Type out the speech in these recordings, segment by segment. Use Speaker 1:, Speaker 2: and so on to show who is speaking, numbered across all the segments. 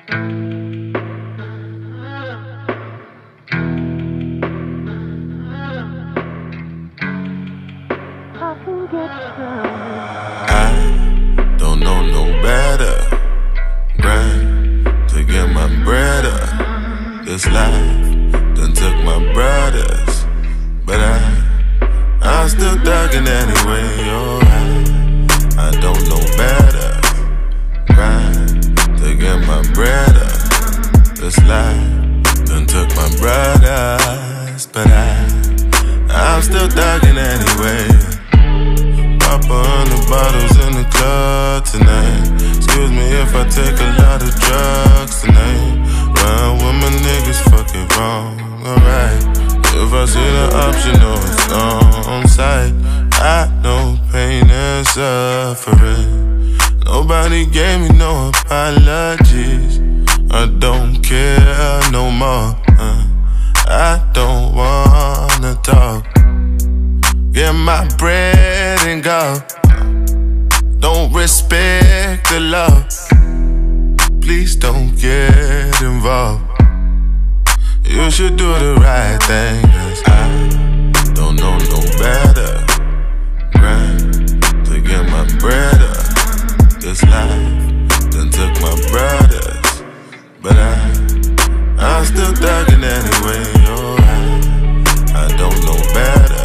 Speaker 1: I don't know no better. Grind to get my bread up. This life done took my brothers, but I'm still thugging anyway. Oh, I don't know better. Grind to get my bread up. This life done took my brothers, but I'm still thugging anyway. Pop 100 bottles in the club tonight. Excuse me if I take a lot of drugs tonight. Run with my niggas, fuck it wrong, alright. If I see the option, know it's on sight. I know pain and suffering. Nobody gave me no apologies. I don't care no more. I don't wanna talk. Get my bread and go. Don't respect the law. Please don't get involved. You should do the right thing, 'cause I don't know no better. Grind to get my bread up. This life done took my brothers, but I'm still thugging anyway. Oh, I don't know better.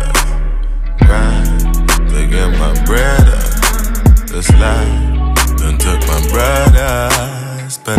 Speaker 1: To get my bread up. This life done took my brothers, but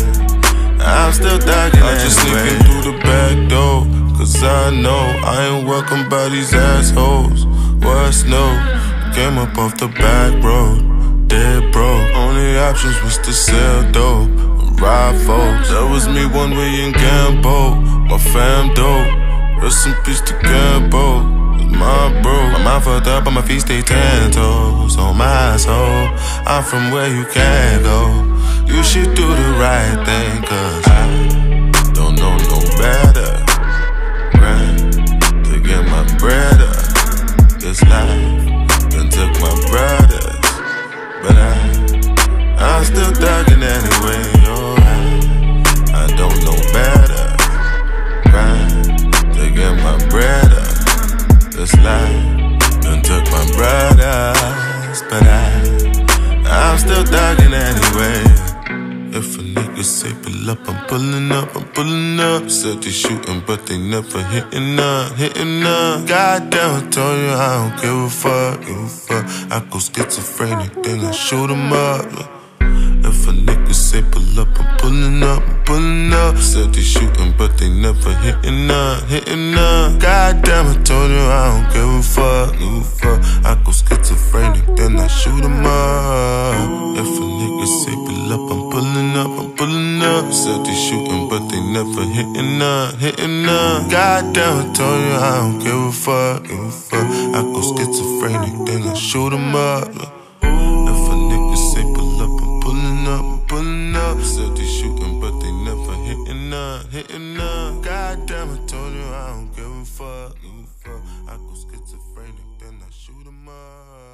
Speaker 1: I'm still thugging anyway. I'm just sneaking through the back door, 'cause I know I ain't welcome by these assholes. What's new? Came up off the back road, dead broke. Only options was to sell dope, rob folks. That was me one way in Gambo, my fam dope. Rest in peace to Gambo. My bro, my mind fucked up, but my feet stay 10 toes on my soul. I'm from where you can't go. You should do the right thing, 'cause I don't know no better. Grind to get my bread up. This life done took my brothers, but I'm still thugging anyway. Oh, I don't know better. Grind to get my bread up. This life done took my brothers, but I'm still thugging anyway. If a nigga say pull up, I'm pulling up, I'm pulling up. Said they shooting, but they never hitting up, hitting up. Goddamn, I told you I don't give a fuck, I go schizophrenic, then I shoot 'em up. If a nigga say pull up, I'm pulling up, I'm pulling up. Said they shooting, but they never hitting up, hitting up. Goddamn, I told you I don't give a fuck, I go schizophrenic, then I shoot 'em up. If a nigga say pull up, I'm pulling up, I'm pulling up. Said they shooting, but they never hitting up, hitting up. Goddamn, I told you I don't give a fuck, I go schizophrenic, then I shoot 'em up. If a nigga say pull up, I'm pulling up, I'm pulling up. Said they shooting, but they never hitting up, hitting up. Goddamn, I told you I don't give a fuck, I go schizophrenic, then I shoot 'em up.